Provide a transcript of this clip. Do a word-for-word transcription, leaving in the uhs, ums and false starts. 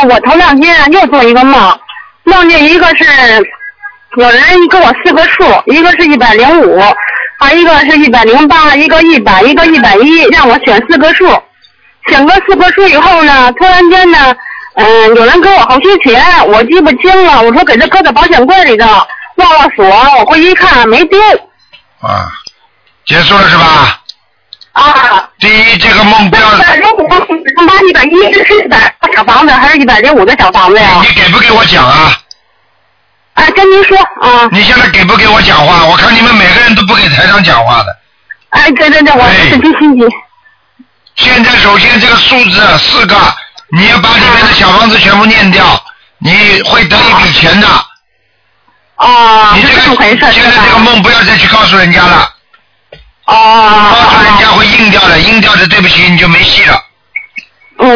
我头两天又做一个梦，梦见一个是有人给我四个数，一个是一百零五，还一个是一百零八，一个一百，一个一百一，让我选四个数。选个四个数以后呢，突然间呢，嗯，有人给我好些钱，我记不清了。我说给他搁在保险柜里头，忘了锁，我回去一看没丢。 啊，结束了是吧？ 啊。 第一，这个梦不要。 一百零五、零八、一百一是一百小房子还是一百零五的小房子呀？ 你给不给我讲啊？ 哎，跟您说啊。 你现在给不给我讲话？我看你们每个人都不给台长讲话的。 哎，对对对，我是真心急。 现在首先这个数字四个，你要把里面的小房子全部念掉，你会得一笔钱的。 哦， 你这个现在这个梦不要再去告诉人家了。 哦。 告诉人家会硬掉的，硬掉的对不起你就没戏了。